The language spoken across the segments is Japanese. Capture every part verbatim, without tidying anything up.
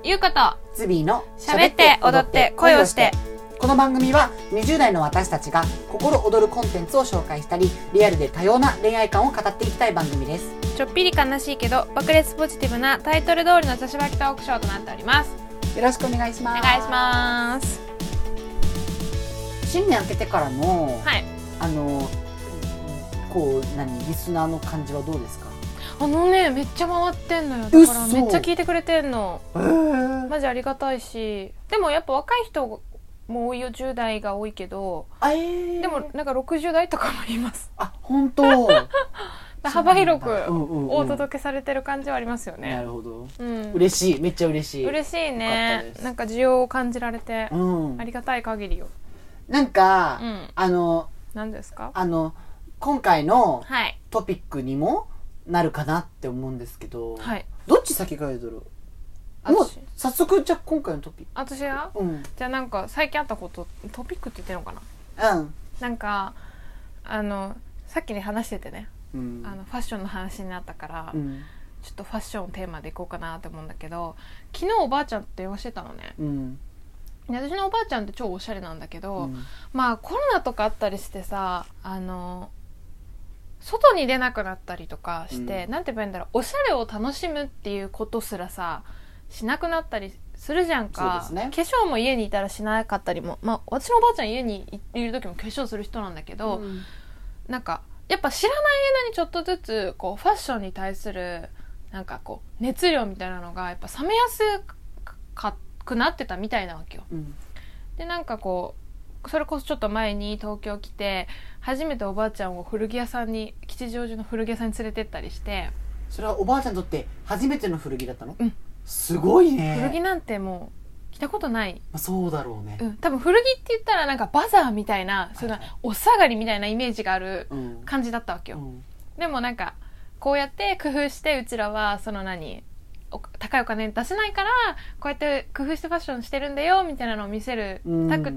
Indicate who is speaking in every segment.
Speaker 1: ゆうこと
Speaker 2: ズビーの
Speaker 1: 喋って踊って恋をして。
Speaker 2: この番組はにじゅう代の私たちが心躍るコンテンツを紹介したり、リアルで多様な恋愛観を語っていきたい番組です。
Speaker 1: ちょっぴり悲しいけど爆裂ポジティブなタイトル通りの女子ばきトークショーとなっております。
Speaker 2: よろしくお願いします。
Speaker 1: お願いします。
Speaker 2: 新年明けてからの、
Speaker 1: はい、
Speaker 2: あのこう何リスナーの感じはどうですか？
Speaker 1: あのね、めっちゃ回ってんのよ。だからめっちゃ聞いてくれてんの。
Speaker 2: えー、
Speaker 1: マジありがたいし、でもやっぱ若い人も多いよ。じゅう代が多いけど、
Speaker 2: えー、
Speaker 1: でもなんかろくじゅう代とかもいます。
Speaker 2: あ、本当
Speaker 1: 幅広くお
Speaker 2: お
Speaker 1: 届けされてる感じはありますよね。
Speaker 2: なるほど、
Speaker 1: うん、
Speaker 2: 嬉しい、めっちゃ嬉しい。
Speaker 1: 嬉しいね。なんか需要を感じられて、うん、ありがたい限りよ。
Speaker 2: なんか、
Speaker 1: うん、
Speaker 2: あの
Speaker 1: 何ですか？
Speaker 2: あの今回の
Speaker 1: はい、
Speaker 2: トピックにもなるかなって思うんですけど、
Speaker 1: はい、
Speaker 2: どっち先がいいだろう。もう早速じゃあ今回のトピック。
Speaker 1: 私は、うん、じゃあなんか最近あったことトピックって言ってるのかな。うん。なんかあのさっきね話しててね、うん、あのファッションの話になったから、うん、ちょっとファッションをテーマでいこうかなと思うんだけど、昨日おばあちゃんって電話してたのね。うん、で私のおばあちゃんって超おしゃれなんだけど、うん、まあコロナとかあったりしてさ、あの外に出なくなったりとかして、うん、なんて言えばいいんだろう、おしゃれを楽しむっていうことすらさしなくなったりするじゃんか。そうですね、化粧も家にいたらしなかったりも、まあ私のおばあちゃん家にいる時も化粧する人なんだけど、うん、なんかやっぱ知らない間にちょっとずつこうファッションに対するなんかこう熱量みたいなのがやっぱ冷めやすくなってたみたいなわけよ。うん、でなんかこうそれこそちょっと前に東京来て初めておばあちゃんを古着屋さんに、吉祥寺の古着屋さんに連れてったりして。
Speaker 2: それはおばあちゃんにとって初めての古着だったの？
Speaker 1: うん、
Speaker 2: すごいね。
Speaker 1: 古着なんてもう着たことない。
Speaker 2: まあ、そうだろうね、
Speaker 1: うん、多分古着って言ったらなんかバザーみたいな、そんなお下がりみたいなイメージがある感じだったわけよ。うん、でもなんかこうやって工夫して、うちらはその何高いお金出せないからこうやって工夫してファッションしてるんだよみたいなのを見せるたくって、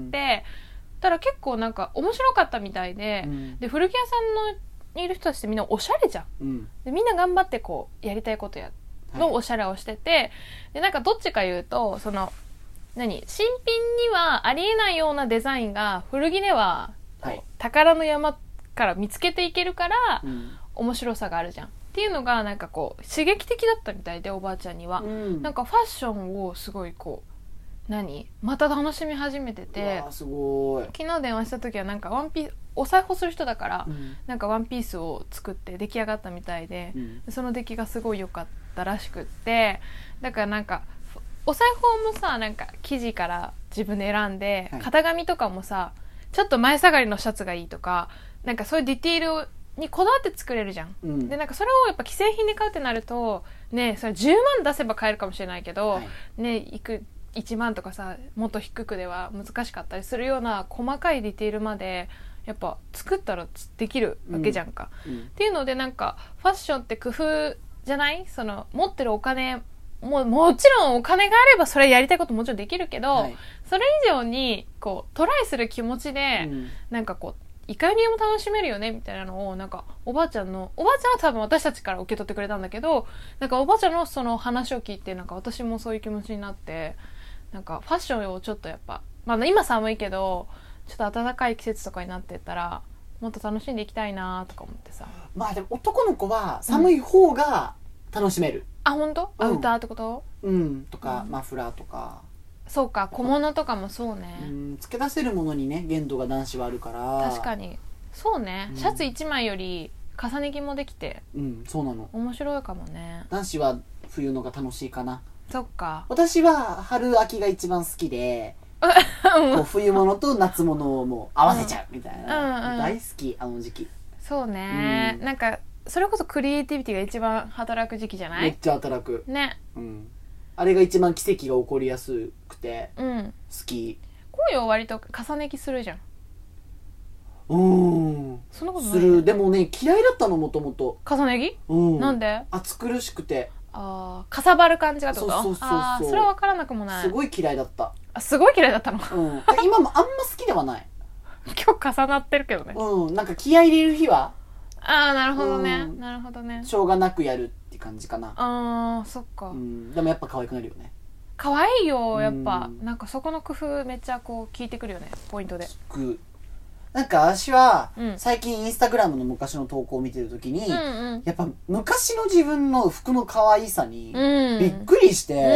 Speaker 1: うん、ただ結構なんか面白かったみたいで、うん、で古着屋さんのにいる人たちってみんなおしゃれじゃん、うん、でみんな頑張ってこうやりたいことやのおしゃれをしてて、はい、でなんかどっちか言うとその何新品にはありえないようなデザインが古着では、はい、宝の山から見つけていけるから、うん、面白さがあるじゃんっていうのがなんかこう刺激的だったみたいで、おばあちゃんには、うん、なんかファッションをすごいこう何また楽しみ始めてて、
Speaker 2: わーすごい。
Speaker 1: 昨日電話した時はなんかワンピースお裁縫する人だから、うん、なんかワンピースを作って出来上がったみたいで、うん、その出来がすごい良かったらしくって、だからなんかお裁縫もさなんか生地から自分で選んで、はい、型紙とかもさちょっと前下がりのシャツがいいとか、なんかそういうディティールをにこだわって作れるじゃん、うん、でなんかそれをやっぱ既製品で買うってなるとね、それじゅうまん出せば買えるかもしれないけど、はい、ねいくいちまんとかさもっと低くでは難しかったりするような細かいディティールまでやっぱ作ったらできるわけじゃんか、うんうん、っていうのでなんかファッションって工夫じゃない？その持ってるお金ももちろんお金があればそれやりたいこともちろんできるけど、はい、それ以上にこうトライする気持ちで、うん、なんかこういかにも楽しめるよねみたいなのをなんかおばあちゃんのおばあちゃんは多分私たちから受け取ってくれたんだけど、なんかおばあちゃんのその話を聞いてなんか私もそういう気持ちになって、なんかファッションをちょっとやっぱ、まあ、今寒いけどちょっと暖かい季節とかになってったらもっと楽しんでいきたいなとか思ってさ。
Speaker 2: まあでも男の子は寒い方が楽しめる、うん、
Speaker 1: あ本当？アウターってこと？
Speaker 2: うんとか、うん、マフラーとか。
Speaker 1: そうか、小物とかもそうね。
Speaker 2: うん、付け出せるものにね限度が男子はあるから。
Speaker 1: 確かにそうね、うん、シャツいちまいより重ね着もできて、うんそうなの、面白いかもね。
Speaker 2: 男子は冬のが楽しいかな。
Speaker 1: そっか。
Speaker 2: 私は春秋が一番好きでこう冬物と夏物をもう合わせちゃうみたいな、うんうん、大好きあの時期。
Speaker 1: そうね、うん、なんかそれこそクリエイティビティが一番働く時期じゃない？
Speaker 2: めっちゃ働く
Speaker 1: ね、
Speaker 2: うん、あれが一番奇跡が起こりやすくて好き、
Speaker 1: うん、恋を割と重ね着するじゃん。
Speaker 2: うん、
Speaker 1: そんなことない
Speaker 2: する。でもね嫌いだったのもともと
Speaker 1: 重ね着、うん、なんで？
Speaker 2: 暑苦しくて、
Speaker 1: あかさばる感じがってこと？
Speaker 2: そうそうそうそう、あ
Speaker 1: それは分からなくもない。
Speaker 2: すごい嫌いだった。
Speaker 1: あすごい嫌いだったの、
Speaker 2: うん、今もあんま好きではない
Speaker 1: 今日重なってるけどね。
Speaker 2: うんなんか気合い入れる日は
Speaker 1: ああなるほどね、うん、なるほどね。
Speaker 2: しょうがなくやるって感じかな。
Speaker 1: あーそっか、
Speaker 2: うん、でもやっぱ可愛くなるよね。
Speaker 1: 可愛いよやっぱ、
Speaker 2: うん、
Speaker 1: なんかそこの工夫めっちゃこう効いてくるよね、ポイントで。
Speaker 2: なんか私は、
Speaker 1: うん、
Speaker 2: 最近インスタグラムの昔の投稿を見てるときに、
Speaker 1: うんうん、
Speaker 2: やっぱ昔の自分の服の可愛さにびっくりして、うん、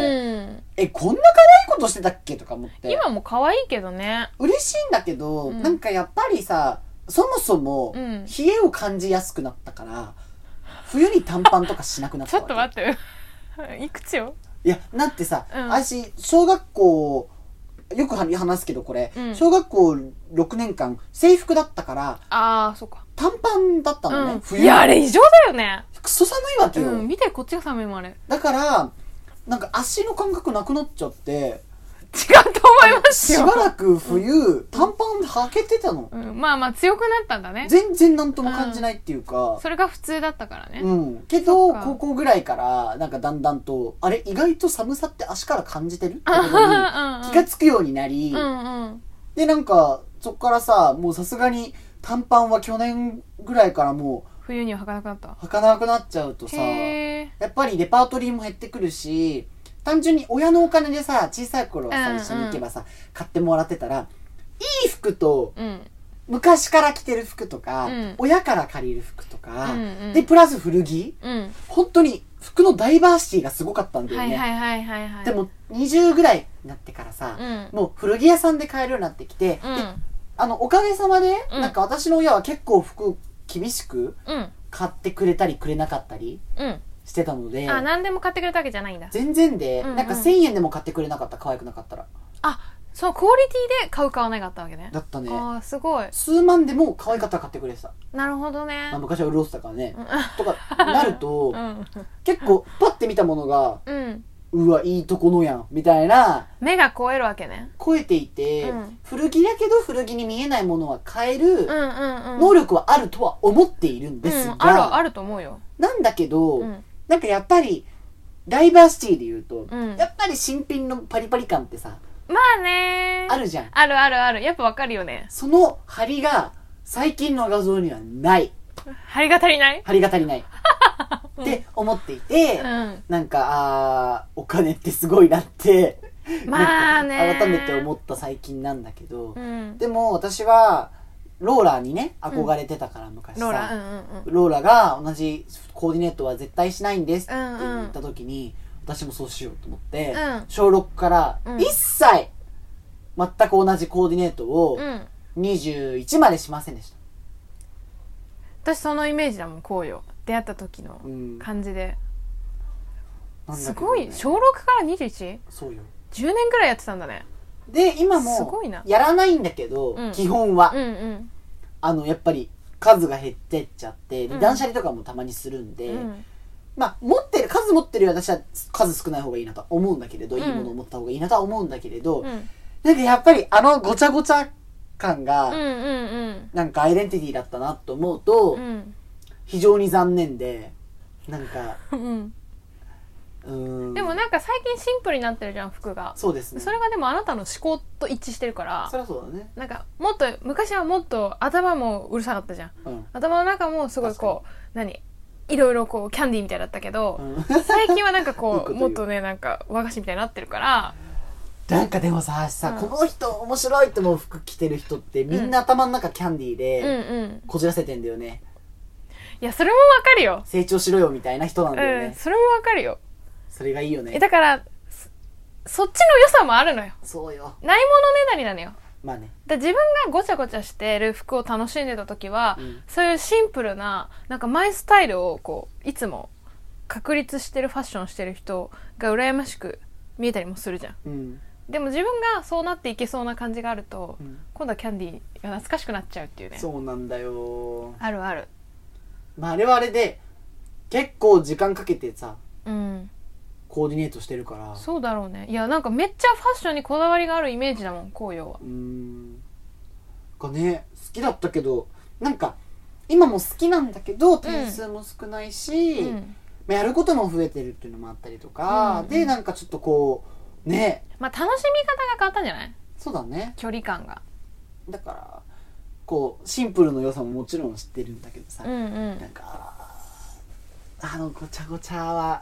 Speaker 2: え、こんな可愛いことしてたっけとか思って。
Speaker 1: 今も可愛いけどね。
Speaker 2: 嬉しいんだけど、うん、なんかやっぱりさ、そもそも冷えを感じやすくなったから、冬に短パンとかしなくなったわけ。
Speaker 1: ちょっと待っていくつよ。
Speaker 2: いや、だってさ、うん、私小学校よく話すけどこれ、うん、小学校ろくねんかん制服だったから、
Speaker 1: ああそうか、
Speaker 2: 短パンだったのね、うん、
Speaker 1: 冬。いやあれ異常だよね。
Speaker 2: クソ寒いわけよ、
Speaker 1: うん、見てこっちが寒いもんあれ。だ
Speaker 2: からなんか足の感覚なくなっちゃって、
Speaker 1: 違うと思いますよ。
Speaker 2: しばらく冬、うん、短パン履けてたの、
Speaker 1: うん、まあまあ強くなったんだね。
Speaker 2: 全然なんとも感じないっていうか、
Speaker 1: うん、それが普通だったからね。
Speaker 2: うんけど高校ぐらいからなんかだんだんとあれ意外と寒さって足から感じてるってことに気がつくようになり、うんうん、でなんかそっからさ、もうさすがに短パンは去年ぐらいからもう
Speaker 1: 冬には履かなくなった。
Speaker 2: 履かなくなっちゃうとさ、やっぱりレパートリーも減ってくるし、単純に親のお金でさ、小さい頃はさ、うんうん、一緒に行けばさ、買ってもらってたら、いい服と、うん、昔から着てる服とか、うん、親から借りる服とか、うんうん、で、プラス古着、うん、本当に服のダイバーシティがすごかったんだよね。
Speaker 1: はいはいはいはいはい。
Speaker 2: でも、にじゅうぐらいになってからさ、うん、もう古着屋さんで買えるようになってきて、うん、であの、おかげさまで、うん、なんか私の親は結構服厳しく買ってくれたりくれなかったり、うんしてたので、
Speaker 1: あ、何でも買ってくれたわけじゃないんだ。
Speaker 2: 全然で、うんうん、なんかせんえんでも買ってくれなかった、可愛くなかったら。
Speaker 1: あ、そう、クオリティで買う買わないかったわけね。
Speaker 2: だったね。
Speaker 1: あ、すごい。
Speaker 2: 数万でも可愛かったら買ってくれてた。
Speaker 1: なるほどね。
Speaker 2: まあ、昔は潤ってたからね。とか、なると、うん、結構、パッて見たものが、うん、うわ、いいとこのやん、みたいな。
Speaker 1: 目が超えるわけね。
Speaker 2: 超えていて、うん、古着だけど古着に見えないものは買える、能力はあるとは思っているんですが、うん、
Speaker 1: ある、あると思うよ。
Speaker 2: なんだけど、うんなんかやっぱりダイバーシティで言うと、うん、やっぱり新品のパリパリ感ってさ、
Speaker 1: まあね
Speaker 2: あるじゃん。
Speaker 1: あるあるある。やっぱわかるよね。
Speaker 2: その張りが最近の画像にはない。
Speaker 1: 張りが足りない
Speaker 2: 張りが足りないって思っていて、うん、なんかあーお金ってすごいなって
Speaker 1: まあね
Speaker 2: 改めて思った最近なんだけど、うん、でも私はローラーにね憧れてたから、昔さ、
Speaker 1: ローラー、うんうんうん、
Speaker 2: ローラが同じコーディネートは絶対しないんですって言った時に、うんうん、私もそうしようと思って、うん、小ろくから一切全く同じコーディネートをにじゅういちまでしませんでした。
Speaker 1: 私そのイメージだもん、こうよ出会った時の感じで、うん、すごい小ろくから にじゅういち？
Speaker 2: そうよ、
Speaker 1: じゅうねんぐらいやってたんだね。
Speaker 2: で今もやらないんだけど、うん、基本は、うんうん、あのやっぱり数が減ってっちゃって、うん、断捨離とかもたまにするんで、うん、まあ持ってる数持ってるより私は数少ない方がいいなとは思うんだけれど、うん、いいものを持った方がいいなとは思うんだけれど、うん、なんかやっぱりあのごちゃごちゃ感が、うんうんうん、なんかアイデンティティだったなと思うと、うん、非常に残念で、なんか、うん
Speaker 1: うんでもなんか最近シンプルになってるじゃん、服が。
Speaker 2: そうですね。
Speaker 1: それがでもあなたの思考と一致してるから。
Speaker 2: そりゃそうだね。
Speaker 1: なんかもっと昔はもっと頭もうるさかったじゃん、うん、頭の中もすごいこう何いろいろこうキャンディーみたいだったけど、うん、最近はなんかこうもっとねなんか和菓子みたいになってるから。
Speaker 2: なんかでもさ、さ、うん、この人面白いって思う服着てる人ってみんな頭の中キャンディーでこじらせてんだよね、うんうん、い
Speaker 1: やそれもわかるよ、
Speaker 2: 成長しろよみたいな人なんだよね、
Speaker 1: うん、それもわかるよ。
Speaker 2: それがいいよね。
Speaker 1: えだからそっちの良さもあるのよ。
Speaker 2: そうよ。
Speaker 1: ないものねだりなのよ。
Speaker 2: まあね。
Speaker 1: だ自分がごちゃごちゃしてる服を楽しんでた時は、うん、そういうシンプルななんかマイスタイルをこういつも確立してるファッションしてる人が羨ましく見えたりもするじゃん、うん、でも自分がそうなっていけそうな感じがあると、うん、今度はキャンディーが懐かしくなっちゃうっていうね。
Speaker 2: そうなんだよ。
Speaker 1: あるある。
Speaker 2: まああれはあれで結構時間かけてさ、うんコーディネートしてるから。
Speaker 1: そうだろうね。いやなんかめっちゃファッションにこだわりがあるイメージだもん、紅葉は。うー
Speaker 2: んがね好きだったけど、なんか今も好きなんだけど点数も少ないし、うん、やることも増えてるっていうのもあったりとか、うん、でなんかちょっとこうね、
Speaker 1: まあ楽しみ方が変わったんじゃない？
Speaker 2: そうだね、
Speaker 1: 距離感が。
Speaker 2: だからこうシンプルの良さももちろん知ってるんだけどさ、うんうん、なんかあのごちゃごちゃは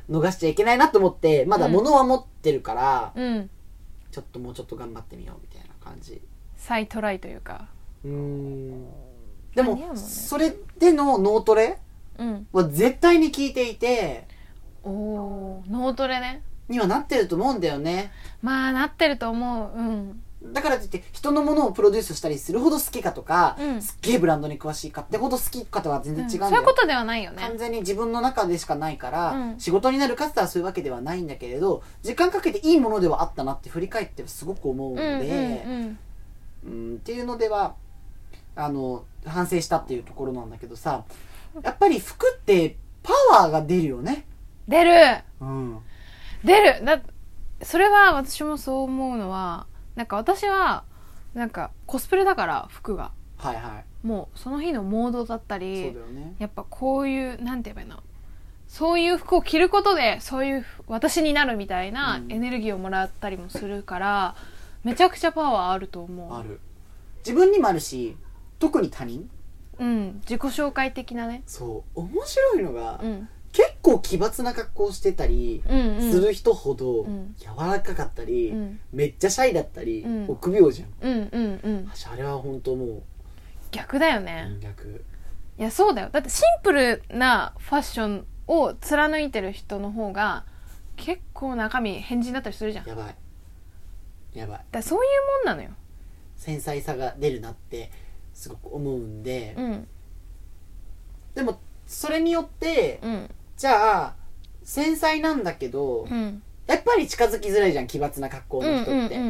Speaker 2: 逃しちゃいけないなと思って、まだ物は持ってるから、
Speaker 1: うん、
Speaker 2: ちょっともうちょっと頑張ってみようみたいな感じ。
Speaker 1: 再トライというか。
Speaker 2: うーん。でも、ね、それでの脳トレは絶対に効いていて、
Speaker 1: うん、おー、脳トレね。
Speaker 2: にはなってると思うんだよね。
Speaker 1: まあなってると思う。うん。
Speaker 2: だからといって人のものをプロデュースしたりするほど好きかとか、うん、すっげえブランドに詳しいかってほど好きかとは全然違うんだよ、うん、
Speaker 1: そういうことではないよね。
Speaker 2: 完全に自分の中でしかないから、うん、仕事になるかつたらそういうわけではないんだけれど、時間かけていいものではあったなって振り返ってすごく思うので、うんうんうんうん、っていうのではあの反省したっていうところなんだけどさ、やっぱり服ってパワーが出るよね。
Speaker 1: 出る、
Speaker 2: うん、
Speaker 1: 出る。だそれは私もそう思うのは、なんか私はなんかコスプレだから服が、
Speaker 2: はいはい、
Speaker 1: もうその日のモードだったり、
Speaker 2: そうだよね、
Speaker 1: やっぱこういうなんて言えばいいの、そういう服を着ることでそういう私になるみたいなエネルギーをもらったりもするから、うん、めちゃくちゃパワーあると思う。
Speaker 2: ある。自分にもあるし、特に他人、
Speaker 1: うん、自己紹介的なね。
Speaker 2: そう面白いのが、うん、結構奇抜な格好をしてたりする人ほど柔らかかったり、うん、めっちゃシャイだったり、うん、臆病じゃん。うんうんうん。あれは本当もう
Speaker 1: 逆だよね。
Speaker 2: うん、逆。
Speaker 1: いやそうだよ。だってシンプルなファッションを貫いてる人の方が結構中身変人だったりするじゃん。
Speaker 2: やばいやばい。
Speaker 1: だそういうもんなのよ。
Speaker 2: 繊細さが出るなってすごく思うんで、うん、でもそれによって、うん、じゃあ繊細なんだけど、うん、やっぱり近づきづらいじゃん、奇抜な格好の人って、うんうんうんうん、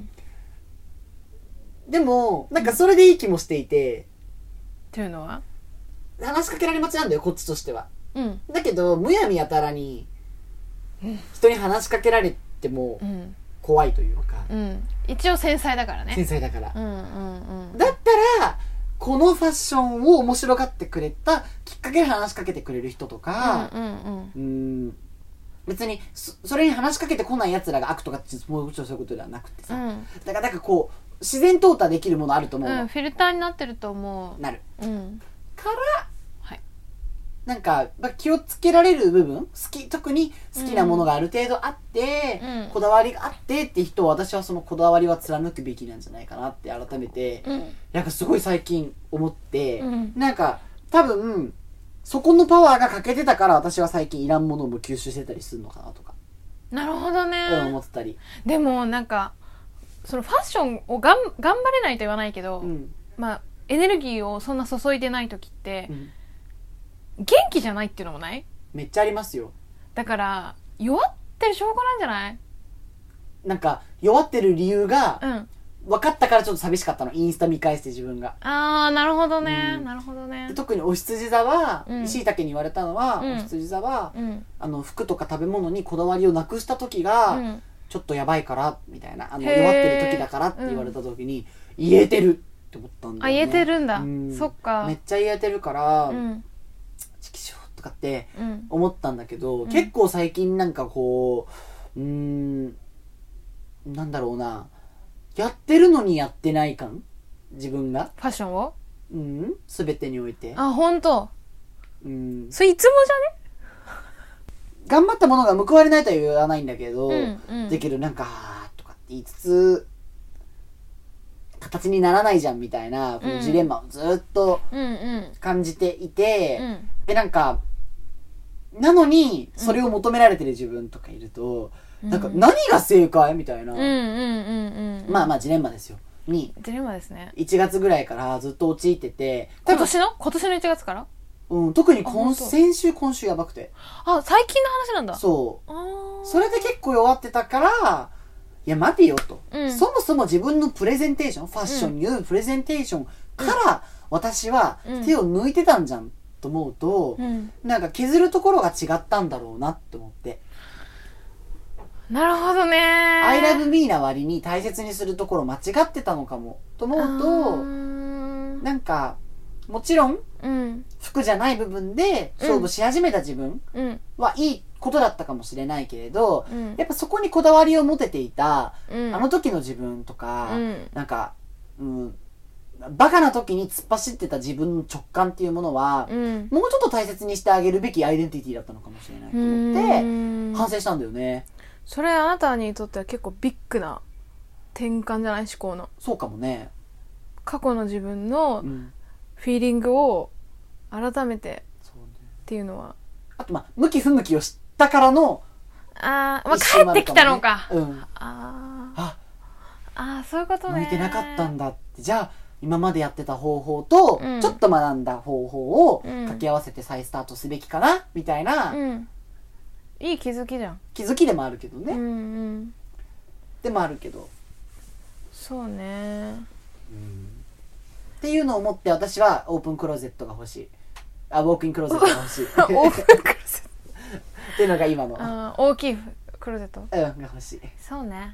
Speaker 2: でもなんかそれでいい気もしていて、
Speaker 1: というのは
Speaker 2: 話しかけられ待ちなんだよこっちとしては、うん、だけどむやみやたらに人に話しかけられても怖いというか、
Speaker 1: うん、一応繊細だからね。
Speaker 2: 繊細だから、うんうんうん、だったらこのファッションを面白がってくれたきっかけで話しかけてくれる人とか、うんうんうん、うーん別に そ, それに話しかけてこない奴らが悪とかってもちろんそういうことではなくてさ、うん、だからなんかこう自然淘汰できるものあると思うの、
Speaker 1: うん、フィルターになってると思う。
Speaker 2: なる、
Speaker 1: うん、
Speaker 2: から、はい、なんか気をつけられる部分、好き特に好きなものがある程度あって、うん、こだわりがあってって人を私はそのこだわりは貫くべきなんじゃないかなって改めて、うん、なんかすごい最近思って、うん、なんか多分そこのパワーが欠けてたから私は最近いらんものも吸収してたりするのかなとか。
Speaker 1: なるほどね、
Speaker 2: 思ってたり。
Speaker 1: でもなんかそのファッションをがん頑張れないと言わないけど、うん、まあエネルギーをそんな注いでない時って、うん、元気じゃないっていうのもない？
Speaker 2: めっちゃありますよ。
Speaker 1: だから弱ってる証拠なんじゃない？
Speaker 2: なんか弱ってる理由が、うん、分かったからちょっと寂しかったの。インスタ見返して自分が。
Speaker 1: あーなるほどね、うん、なるほどね。
Speaker 2: 特にお羊座は、しいたけに言われたのは、うん、お羊座は、うん、あの服とか食べ物にこだわりをなくした時が、うん、ちょっとやばいからみたいな、あの弱ってる時だからって言われた時に、うん、言えてるって思ったんだよね。
Speaker 1: あ、言えてるんだ、うん、そっか。
Speaker 2: めっちゃ言えてるから、うん、チキショーとかって思ったんだけど、うん、結構最近なんかこううーんなんだろうな、やってるのにやってない感、自分が
Speaker 1: ファッションを
Speaker 2: うん全てにおいて。
Speaker 1: あ、本当。
Speaker 2: うん、
Speaker 1: それいつもじゃね。
Speaker 2: 頑張ったものが報われないとは言わないんだけど、うんうん、だけどなんかとかって言いつつ形にならないじゃんみたいな、このジレンマをずっと感じていて、うんうん、でなんかなのにそれを求められてる自分とかいると、うん、なんか何が正解みたいな、まあまあジレンマですよ。に
Speaker 1: ジレンマですね。
Speaker 2: いちがつぐらいからずっと陥ってて、
Speaker 1: 今年の今年のいちがつから、
Speaker 2: うん、特に今先週今週やばくて。
Speaker 1: あ、最近の話なんだ。
Speaker 2: そう。それで結構弱ってたから、いや待てよと、うん、そもそも自分のプレゼンテーション、ファッションによるプレゼンテーションから私は手を抜いてたんじゃんと思うと、うん、なんか削るところが違ったんだろうなって思って。
Speaker 1: なるほどね。
Speaker 2: I love me な割に大切にするところ間違ってたのかもと思うと、なんかもちろん、うん、服じゃない部分で勝負し始めた自分はいいことだったかもしれないけれど、うん、やっぱそこにこだわりを持てていた、うん、あの時の自分とか、うん、なんか、うん、 バカな時に突っ走ってた自分の直感っていうものは、うん、もうちょっと大切にしてあげるべきアイデンティティだったのかもしれないと思って反省したんだよね。
Speaker 1: それあなたにとっては結構ビッグな転換じゃない？思考の。
Speaker 2: そうかもね。
Speaker 1: 過去の自分のフィーリングを改めてっていうのは、
Speaker 2: あとまあ向き不向きを知ったからの、
Speaker 1: ああ、まあ、帰ってきたのか、
Speaker 2: うん、
Speaker 1: あ
Speaker 2: あ
Speaker 1: あ、そういうことね。
Speaker 2: 向いてなかったんだって。じゃあ今までやってた方法とちょっと学んだ方法を掛け合わせて再スタートすべきかなみたいな、うん、
Speaker 1: いい気づきじゃん。
Speaker 2: 気づきでもあるけどね、
Speaker 1: うんうん、
Speaker 2: でもあるけど、
Speaker 1: そうね、
Speaker 2: うん、っていうのを思って私はオープンクローゼットが欲しい。あ、ウォークインクローゼットが欲しいオープンクローゼットっていうのが今の
Speaker 1: あ大きいクローゼット、
Speaker 2: うん、が欲しい。
Speaker 1: そうね。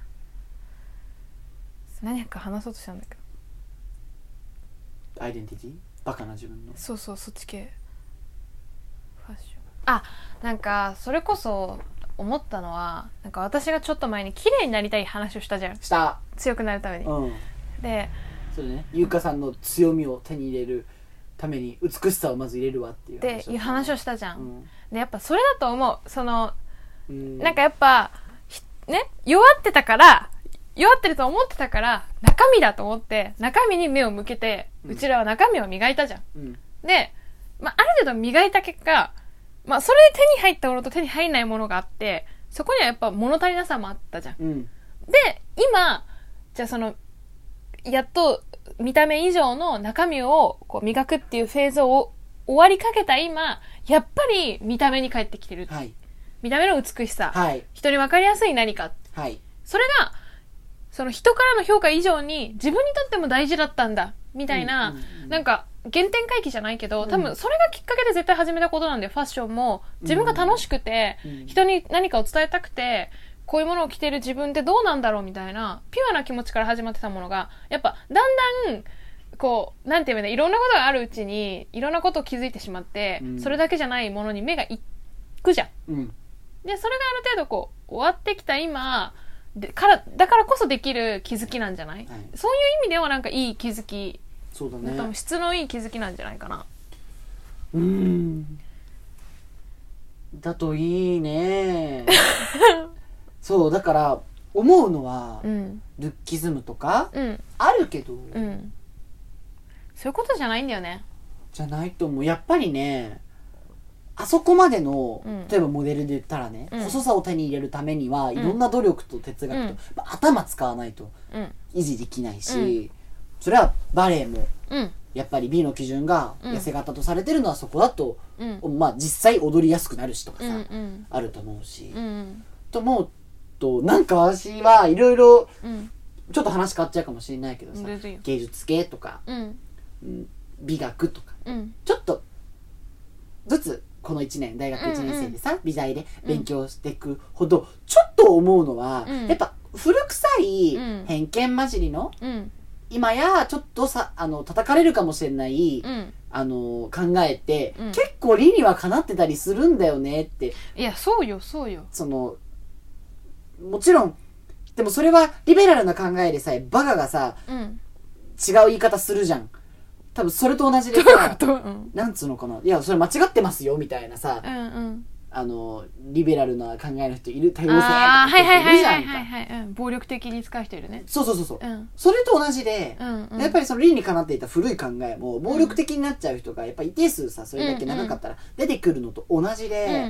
Speaker 1: 何か話そうとしたんだけど、
Speaker 2: アイデンティティ、バカな自分の、
Speaker 1: そうそう、そっち系。ファッション、あ、なんかそれこそ思ったのは、なんか私がちょっと前に綺麗になりたい話をしたじゃん。
Speaker 2: した。
Speaker 1: 強くなるために、うん、で
Speaker 2: それね、ゆうかさんの強みを手に入れるために美しさをまず入れるわっていう
Speaker 1: 話をした、いう話をしたじゃん、うん、でやっぱそれだと思う。その、うん、なんかやっぱね、弱ってたから弱ってると思ってたから中身だと思って中身に目を向けて、うん、うちらは中身を磨いたじゃん、うん、で、まあ、ある程度磨いた結果、まあ、それで手に入ったものと手に入らないものがあって、そこにはやっぱ物足りなさもあったじゃん、うん、で今じゃあそのやっと見た目以上の中身をこう磨くっていうフェーズを終わりかけた今、やっぱり見た目に帰ってきてる、はい、見た目の美しさ、はい、人に分かりやすい何か、はい、それがその人からの評価以上に自分にとっても大事だったんだみたいな、うんうんうん、なんか原点回帰じゃないけど、多分それがきっかけで絶対始めたことなんで、ファッションも自分が楽しくて、うんうん、人に何かを伝えたくて、こういうものを着てる自分ってどうなんだろうみたいなピュアな気持ちから始まってたものが、やっぱだんだんこうなんていうの、いろんなことがあるうちにいろんなことを気づいてしまって、うん、それだけじゃないものに目がいくじゃん、うん、でそれがある程度こう終わってきた今でからだからこそできる気づきなんじゃない、はい、そういう意味ではなんかいい気づき、
Speaker 2: そうだね、
Speaker 1: 多分質のいい気づきなんじゃないかな。
Speaker 2: うーん、だといいねそうだから思うのは、うん、ルッキズムとか、うん、あるけど、うん、
Speaker 1: そういうことじゃないんだよね。
Speaker 2: じゃないと思う。やっぱりね、あそこまでの、うん、例えばモデルで言ったらね、うん、細さを手に入れるためには、いろんな努力と哲学と、うん、頭使わないと維持できないし、うん、それはバレエも、うん、やっぱり美の基準が痩せ型とされてるのはそこだと、うん、まあ実際踊りやすくなるしとかさ、うんうん、あると思うし、うん、と思うと、なんか私はいろいろちょっと話変わっちゃうかもしれないけどさ、うん、芸術系とか、うんうん、美学とか、うん、ちょっとずつこのいちねん大学いちねん生でさ、うんうん、美大で勉強していくほど、ちょっと思うのは、うん、やっぱ古臭い偏見混じりの、うん、今やちょっとさあの叩かれるかもしれない、うん、あの考えて、うん、結構理にはかなってたりするんだよねって。
Speaker 1: いやそうよそうよ。
Speaker 2: そのもちろんでもそれはリベラルな考えでさえバカがさ、うん、違う言い方するじゃん。多分それと同じでさ、うん、なんつうのかな、いやそれ間違ってますよみたいなさ、うんうん、あのリベラルな考えの人いる、多様性とかっているじゃんか。
Speaker 1: 暴力的に使う人いるね。
Speaker 2: そうそうそうそう、うん、それと同じで、うんうん、やっぱりその理にかなっていた古い考えも暴力的になっちゃう人がやっぱ一定数さ、それだけ長かったら出てくるのと同じで、うんうんうん、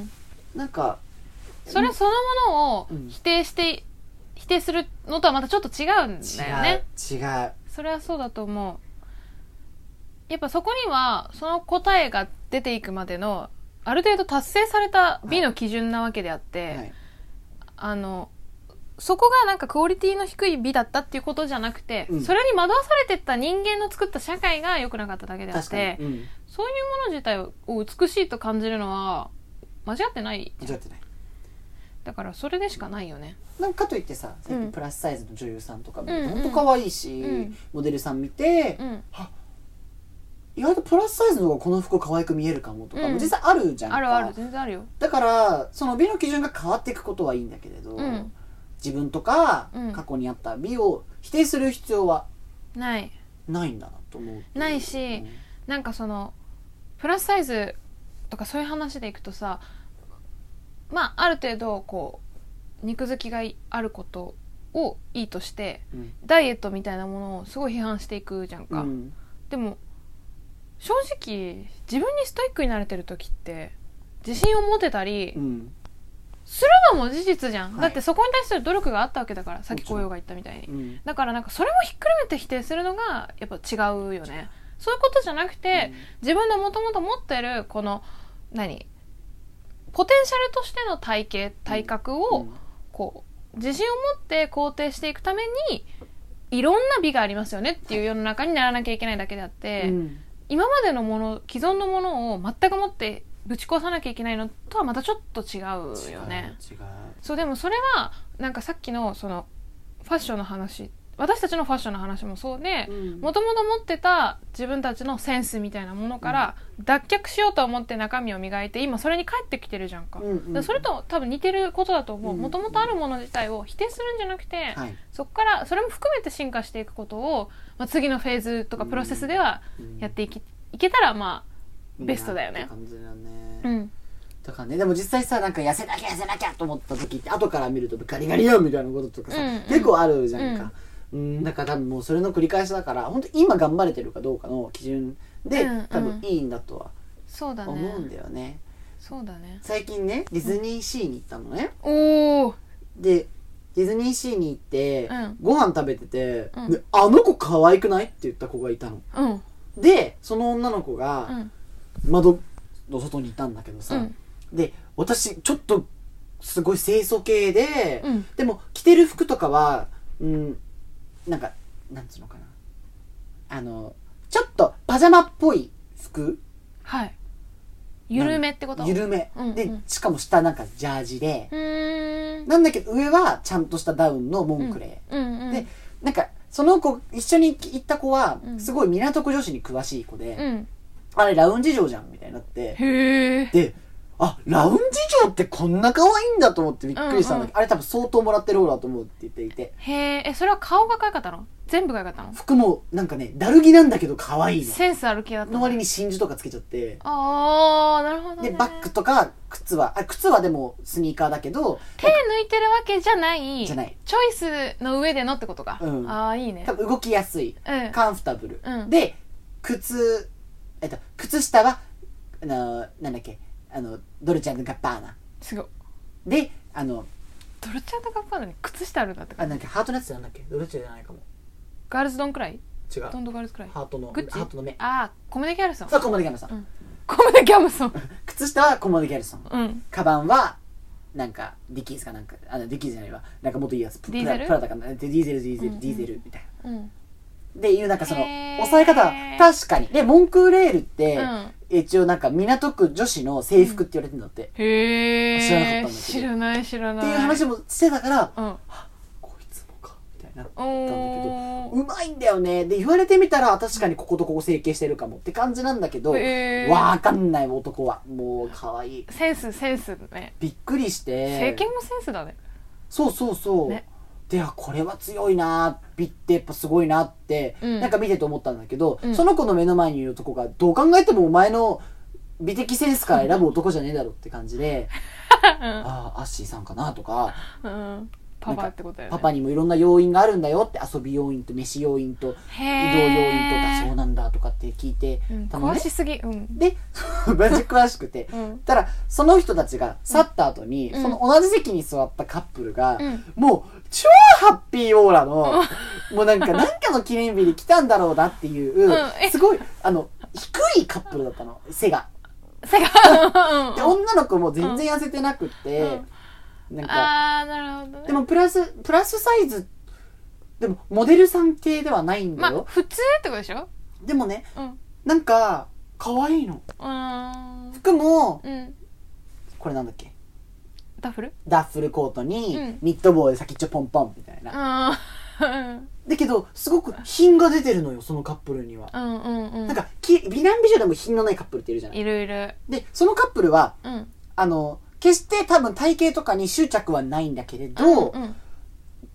Speaker 2: なんか
Speaker 1: それそのものを否定して、うん、否定するのとはまたちょっと違うんだよね。
Speaker 2: 違う違う、
Speaker 1: それはそうだと思う。やっぱそこにはその答えが出ていくまでのある程度達成された美の基準なわけであって、はいはい、あのそこがなんかクオリティの低い美だったっていうことじゃなくて、うん、それに惑わされてった人間の作った社会が良くなかっただけであって、うん、そういうもの自体を美しいと感じるのは間違ってない。
Speaker 2: 間違ってない。
Speaker 1: だからそれでしかないよね。
Speaker 2: なんかといってさ、最近プラスサイズの女優さんとかも本当可愛いし、うんうん、モデルさん見て、うん、は意外とプラスサイズの方がこの服可愛く見えるかもとか、うん、実際あるじゃんか。
Speaker 1: あるある、全然あるよ。
Speaker 2: だからその美の基準が変わっていくことはいいんだけれど、うん、自分とか過去にあった美を否定する必要は
Speaker 1: ない
Speaker 2: ないんだなと思う。
Speaker 1: ないし、うん、なんかそのプラスサイズとかそういう話でいくとさ、まあある程度こう肉付きがあることをいいとして、うん、ダイエットみたいなものをすごい批判していくじゃんか、うん、でも正直自分にストイックになれてる時って自信を持てたり、うん、するのも事実じゃん、はい、だってそこに対する努力があったわけだから、さっき紅葉が言ったみたいに、うん、だからなんかそれもひっくるめて否定するのがやっぱ違うよね。そういうことじゃなくて、うん、自分のもともと持ってるこの何ポテンシャルとしての体型体格をこう自信を持って肯定していくためにいろんな美がありますよねっていう世の中にならなきゃいけないだけであって、うん、今までのもの既存のものを全く持ってぶち壊さなきゃいけないのとはまたちょっと違うよね。
Speaker 2: 違う違う。
Speaker 1: そうでもそれはなんかさっきのそのファッションの話、私たちのファッションの話もそうで、もともと持ってた自分たちのセンスみたいなものから脱却しようと思って中身を磨いて今それに帰ってきてるじゃんか、うんうん、それと多分似てることだと思う。もともとあるもの自体を否定するんじゃなくて、はい、そこからそれも含めて進化していくことを、まあ、次のフェーズとかプロセスではやっていき、いけたらまあベストだよね。
Speaker 2: 感じだね。
Speaker 1: うん。
Speaker 2: だからね、でも実際さ、なんか痩せなきゃ痩せなきゃと思った時って後から見るとガリガリよみたいなこととかさ、うんうん、結構あるじゃんか。うん、だから多分もうそれの繰り返しだから、本当今頑張れてるかどうかの基準で、うんうん、多分いいんだとは思うんだよね。
Speaker 1: そうだね。
Speaker 2: 最近ね、ディズニーシーに行ったのね。
Speaker 1: うん、おー。
Speaker 2: で、ディズニーシーに行って、うん、ご飯食べてて、うん、で、あの子可愛くないって言った子がいたの。うん、で、その女の子が、うん窓の外にいたんだけどさ、うん、で私ちょっとすごい清楚系で、うん、でも着てる服とかは、うん、なんかなんつうのかな、あのちょっとパジャマっぽい服、
Speaker 1: はい、緩めってこと？
Speaker 2: 緩め、うんうん、でしかも下なんかジャージで、うーんなんだけど上はちゃんとしたダウンのモンクレー、うんうんうん、でなんかその子一緒に行った子はすごい港区女子に詳しい子で、うんあれラウンジ嬢じゃんみたいになって、
Speaker 1: へー
Speaker 2: で、あ、ラウンジ嬢ってこんな可愛いんだと思ってびっくりしたんだけど、うんうん、あれ多分相当もらってる方だと思うって言っていて。
Speaker 1: へー、え、それは顔が可愛かったの？全部可愛かったの？
Speaker 2: 服もなんかね、だるぎなんだけど可愛いの。
Speaker 1: センスある系だったの。
Speaker 2: の割に真珠とかつけちゃって。
Speaker 1: あー、なるほどね。
Speaker 2: で、バッグとか靴は、あ、靴はでもスニーカーだけど、
Speaker 1: 手抜いてるわけじゃない。
Speaker 2: じゃない。
Speaker 1: チョイスの上でのってことか。うん。あー、いいね。
Speaker 2: 多分動きやすい。うん。カンフタブル。うん。で、靴、えっと、靴下は、あの、なんだっけ、あの、ドルチャンドガッパーナ。
Speaker 1: すごい。
Speaker 2: で、あの、
Speaker 1: ドルチャンドガッパーナに靴下あるんだって。
Speaker 2: あ、なんかハートのやつなんだっけ、ドルチャじゃないかも。
Speaker 1: ガールズドンくらい？
Speaker 2: 違う。
Speaker 1: ドンドガールズくらい。
Speaker 2: ハートの、
Speaker 1: グッチ？
Speaker 2: ハートの目。
Speaker 1: あー、コモデギャルソン。
Speaker 2: そう、コモデギャルソン。うん、
Speaker 1: コモデギャルソン。
Speaker 2: 靴下はコモデギャルソン。
Speaker 1: うん。
Speaker 2: カバンは、なんか、ディキーズかなんか、あの、ディキーズじゃないわ。なんかもっといいやつ。
Speaker 1: ディーゼル？
Speaker 2: プラダかな。ディーゼル、ディーゼル、ディーゼルみたいな。
Speaker 1: うん。
Speaker 2: でいうなんかその抑え方は確かにでモンクレールって、うん、一応なんか港区女子の制服って言われてるんだって、
Speaker 1: うん、へー
Speaker 2: 知らなかったんだけど
Speaker 1: 知らない知らない
Speaker 2: っていう話もしてたから、うん、はこいつもかみたいになったんだけどうまいんだよねで言われてみたら確かにこことここ整形してるかもって感じなんだけどわかんない男はもう可愛い
Speaker 1: センスセンスね
Speaker 2: びっくりして
Speaker 1: 整形もセンスだね
Speaker 2: そうそうそう、ねでこれは強いな美ってやっぱすごいなって、うん、なんか見てて思ったんだけど、うん、その子の目の前にいる男がどう考えてもお前の美的センスから選ぶ男じゃねえだろって感じで、うん、ああアッシーさんかなとか、
Speaker 1: うん、パパってことだよね
Speaker 2: パパにもいろんな要因があるんだよって遊び要因と飯要因と移動要因とかそうなんだとかって聞いて、
Speaker 1: うん、詳しすぎ、うん、
Speaker 2: でマジ詳しくて、うん、ただその人たちが去った後に、うん、その同じ席に座ったカップルが、うん、もう超ハッピーオーラのもうなんか何かの記念日に来たんだろうなっていう、うん、すごいあの低いカップルだったの背が
Speaker 1: 背が
Speaker 2: で女の子も全然痩せてなくって、うん、なんか
Speaker 1: あーなるほど、ね、
Speaker 2: でもプラスプラスサイズでもモデルさん系ではないんだよ、
Speaker 1: まあ、普通ってことでしょ
Speaker 2: でもね、うん、なんか可愛いの
Speaker 1: うん
Speaker 2: 服も、
Speaker 1: うん、
Speaker 2: これなんだっけ
Speaker 1: ダッフル
Speaker 2: ダッフルコートに、うん、ニット帽で先っちょポンポンみたいなだけどすごく品が出てるのよそのカップルには、
Speaker 1: うんうんうん、
Speaker 2: なんか美男美女でも品のないカップルっているじゃない
Speaker 1: いるいる
Speaker 2: でそのカップルは、
Speaker 1: うん、
Speaker 2: あの決して多分体型とかに執着はないんだけれど、うんうん、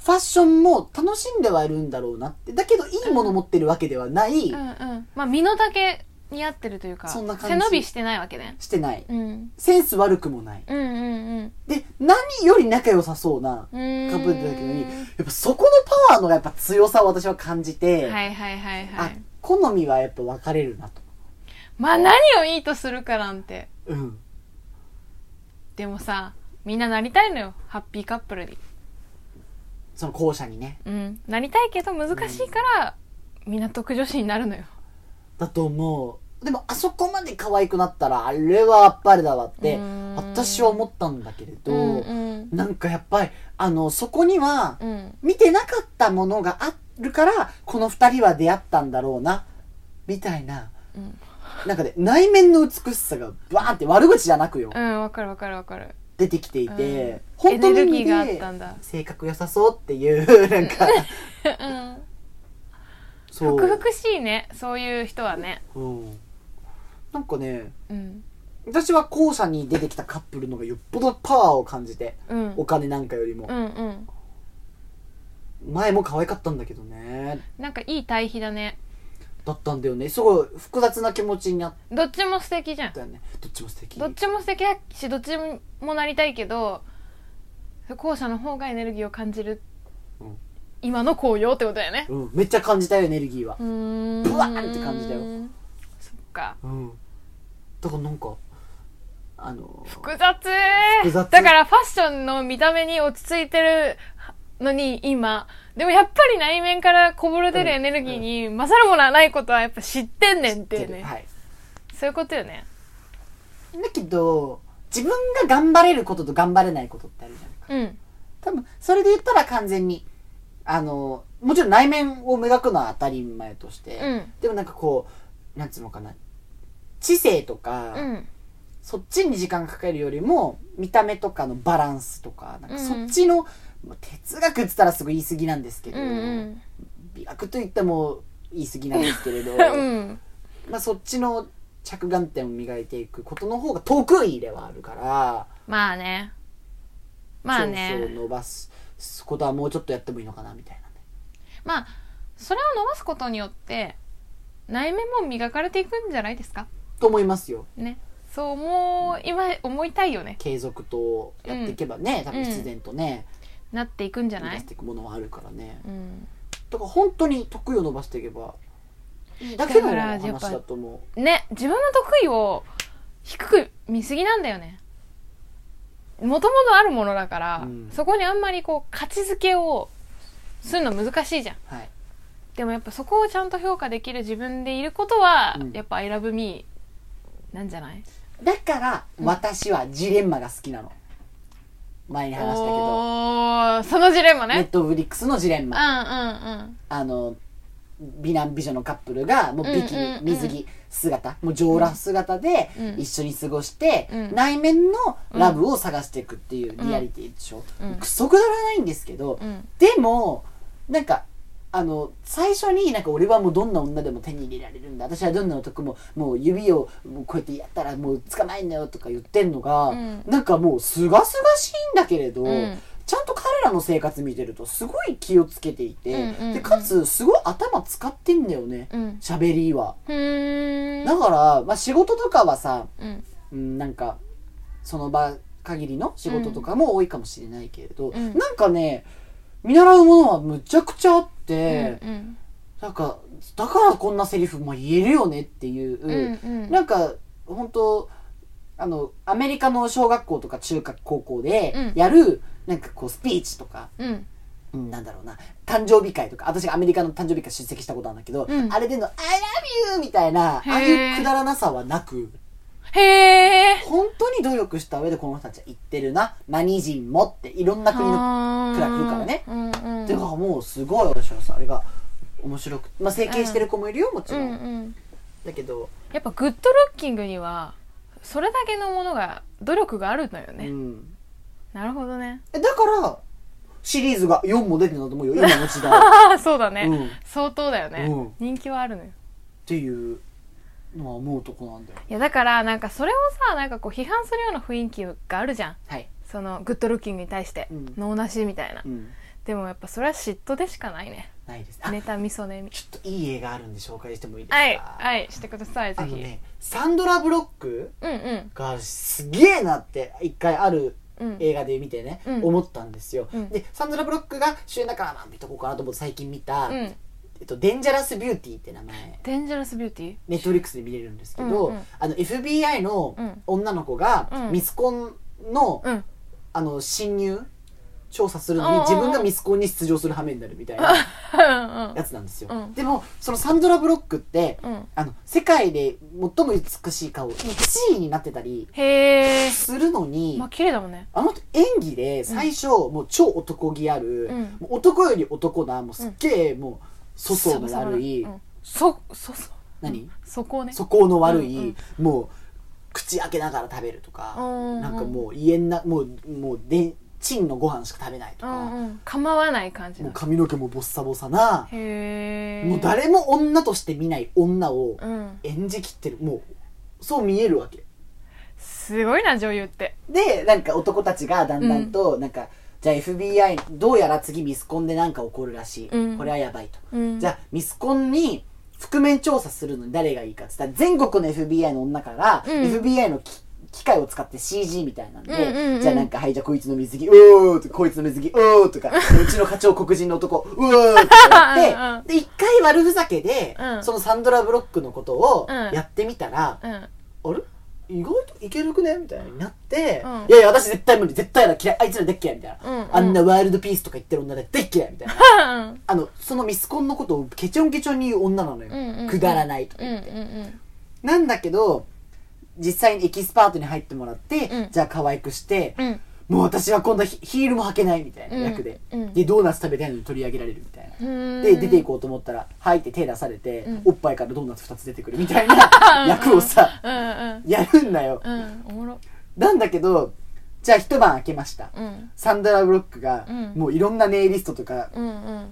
Speaker 2: ファッションも楽しんではいるんだろうなって。だけどいいもの持ってるわけではない。
Speaker 1: うんうんうん、まあ身の丈似合ってるというか、そんな感じ。背伸びしてないわけね。
Speaker 2: してない。
Speaker 1: うん、
Speaker 2: センス悪くもない。
Speaker 1: うんうんうん。
Speaker 2: で、何より仲良さそうなカップルだけどに、やっぱそこのパワーのやっぱ強さを私は感じて、
Speaker 1: はいはいはいはい。あ、
Speaker 2: 好みはやっぱ分かれるなと。
Speaker 1: まあ何をいいとするかなんて。
Speaker 2: うん。
Speaker 1: でもさ、みんななりたいのよ、ハッピーカップルに。
Speaker 2: その後者にね。
Speaker 1: うん。なりたいけど難しいから、うん、港区女子になるのよ。
Speaker 2: だと思う。でもあそこまで可愛くなったらあれはあっぱれだわって私は思ったんだけれど、うんうん、なんかやっぱりあのそこには見てなかったものがあるからこの二人は出会ったんだろうなみたいな、うん、なんかね内面の美しさがバーンって悪口じゃなくよ、
Speaker 1: うん、わかるわかるわかる
Speaker 2: 出てきていて、うん、
Speaker 1: 本当の意味で
Speaker 2: 性格良さそうっていうなんか、
Speaker 1: うん、そうふくふくしいねそういう人はね、
Speaker 2: うん、なんかね、うん、私は後者に出てきたカップルのがよっぽどパワーを感じて、うん、お金なんかよりも、うんうん、前も可愛かったんだけどね
Speaker 1: なんかいい対比だね
Speaker 2: だったんだよねすごい複雑な気持ちになって
Speaker 1: どっちも素敵じゃんだよ
Speaker 2: ねどっちも素敵
Speaker 1: どっちも素敵だしどっちもなりたいけど後者の方がエネルギーを感じる、うん、今の紅葉ってことだよね、
Speaker 2: うん、めっちゃ感じたよエネルギーはうーんブワーンって感じたよ
Speaker 1: そっか、うん、
Speaker 2: だからなんかあのー、
Speaker 1: 複雑複雑だからファッションの見た目に落ち着いてるのに今でもやっぱり内面からこぼれ出るエネルギーに勝るものはないことはやっぱ知ってんねんっていうね、はい、そういうことよね
Speaker 2: だけど自分が頑張れることと頑張れないことってあるじゃん、うん、多分それで言ったら完全にあのもちろん内面を磨くのは当たり前として、うん、でもなんかこうなんつうのかな知性とか、うん、そっちに時間かけるよりも見た目とかのバランスとかなんかそっちの、うん哲学って言ったらすごい言い過ぎなんですけど、うんうん、美学と言っても言い過ぎなんですけれど、うんまあ、そっちの着眼点を磨いていくことの方が得意ではあるから
Speaker 1: まあねまあね
Speaker 2: そうそう伸ばすことはもうちょっとやってもいいのかなみたいなね
Speaker 1: まあそれを伸ばすことによって内面も磨かれていくんじゃないですか
Speaker 2: と思いますよ
Speaker 1: ねそう思う今思いたいよね
Speaker 2: 継続とやっていけばね、うん、多分必然とね、うん
Speaker 1: なっていくんじゃない？
Speaker 2: 出していくものはあるからね。うん、だから本当に得意を伸ばしていけばいいだけの話だと思う。
Speaker 1: ね、自分の得意を低く見すぎなんだよね。もともとあるものだから、うん、そこにあんまりこう価値づけをするの難しいじゃん。はい、でもやっぱそこをちゃんと評価できる自分でいることは、うん、やっぱ I love me なんじゃない？
Speaker 2: だから私はジレンマが好きなの。前に話したけど
Speaker 1: そのジレンマね
Speaker 2: ネットフリックスのジレンマ、
Speaker 1: うんうんうん、
Speaker 2: あの美男美女のカップルがもうビキニ、うんうんうん、水着姿もう上裸姿で一緒に過ごして、うん、内面のラブを探していくっていうリアリティでしょ、うん、クソくだらないんですけど、うん、でもなんかあの最初になんか俺はもうどんな女でも手に入れられるんだ私はどんな男ももう指をこうやってやったらもう捕まえんなよとか言ってんのが、うん、なんかもうすがすがしいんだけれど、うん、ちゃんと彼らの生活見てるとすごい気をつけていて、うんうんうん、でかつすごい頭使ってんだよね喋、うん、りはだから、まあ、仕事とかはさ、うんうん、なんかその場限りの仕事とかも多いかもしれないけれど、うん、なんかね見習うものはむちゃくちゃあって、うんうん、なんかだからこんなセリフも言えるよねっていう、うんうん、なんか本当あのアメリカの小学校とか中学高校でやる、うん、なんかこうスピーチとか、うんうん、なんだろうな誕生日会とか私がアメリカの誕生日会出席したことあるんだけど、うん、あれでの I love you みたいなああいうくだらなさはなく
Speaker 1: へー
Speaker 2: 本当に努力した上でこの人たちは言ってるな何人もっていろんな国のクラ来るからね、うんうん、でももうすごい私はさあれが面白くまあ整形してる子もいるよもちろん、うんうん、だけど
Speaker 1: やっぱグッドルッキングにはそれだけのものが努力があるのよね、うん、なるほどね
Speaker 2: だからシリーズがよんも出てるんだと思うよ今の時代
Speaker 1: そうだね、うん、相当だよね、うん、人気はあるのよ
Speaker 2: っていうのは思うとこなんだよ。
Speaker 1: いやだからなんかそれをさなんかこう批判するような雰囲気があるじゃん、はい、そのグッドルッキングに対して、うん、ノーなしみたいな、うん、 でもやっぱそれは嫉妬でしかないね。
Speaker 2: ないです。
Speaker 1: ネタみそね。
Speaker 2: ちょっといい映画あるんで紹介してもいいですか？
Speaker 1: はいはいしてくださいぜひ。
Speaker 2: あのねサンドラ・ブロック
Speaker 1: うんうん
Speaker 2: がすげえなって一回ある映画で見てね、うん、思ったんですよ、うん、でサンドラ・ブロックが主演だからまあ見とこうかなと思って最近見た、うん、えっと、デンジャラス・ビューティーって名前
Speaker 1: デンジャラス・ビューティー
Speaker 2: ネットフリックスで見れるんですけど、うんうん、あの エフビーアイ の女の子がミスコンの、うん、あの侵入調査するのに自分がミスコンに出場する羽目になるみたいなやつなんですよ、うん、でもそのサンドラ・ブロックって、うん、あの世界で最も美しい顔いちいになってたりするのに、
Speaker 1: まあ綺麗だもんね。
Speaker 2: あの演技で最初、うん、もう超男気ある、うん、もう男より男なもうすっげえもう粗相の悪い、
Speaker 1: そそそ
Speaker 2: 何
Speaker 1: そこね
Speaker 2: 素行の悪い、うんうん、もう口開けながら食べるとか、うんうん、なんかもう家なもうもうでチンのご飯しか食べないとか、うんうん、
Speaker 1: 構わない感じ。
Speaker 2: もう髪の毛もボッサボサな、
Speaker 1: へ
Speaker 2: もう誰も女として見ない女を演じきってる、うん、もうそう見えるわけ。
Speaker 1: すごいな女優って。
Speaker 2: でなんか男たちがだんだんとなんか、うん、じゃあ エフビーアイ どうやら次ミスコンでなんか起こるらしい、うん、これはやばいと、うん、じゃあミスコンに覆面調査するのに誰がいいかって言ったら全国の エフビーアイ の女から、うん、エフビーアイ の機械を使って シージー みたいなんで、うんうんうん、じゃあなんかはいじゃあこいつの水着うーとかこいつの水着うーとかうちの課長黒人の男うーとかやってで一回悪ふざけで、うん、そのサンドラ・ブロックのことをやってみたら、うん、あれ意外といけるくねみたいになって、うん、いやいや私絶対無理絶対だ嫌いあいつらでっ嫌いみたいな、うんうん、あんなワイルドピースとか言ってる女ででっ嫌いみたいな、うん、あのそのミスコンのことをケチョンケチョンに言う女なのよ、うんうんうん、くだらないとか言って、うんうんうん、なんだけど実際にエキスパートに入ってもらって、うん、じゃあ可愛くして、うん、もう私は今度ヒールも履けないみたいな役で、うん、でドーナツ食べたいのに取り上げられるみたいな、で出ていこうと思ったらはいって手出されて、うん、おっぱいからドーナツふたつ出てくるみたいな役をさ、うんうん、やるんだよ、うん、おもろ。なんだけどじゃあ一晩明けました、うん、サンドラ・ブロックが、うん、もういろんなネイリストとか、うんうん、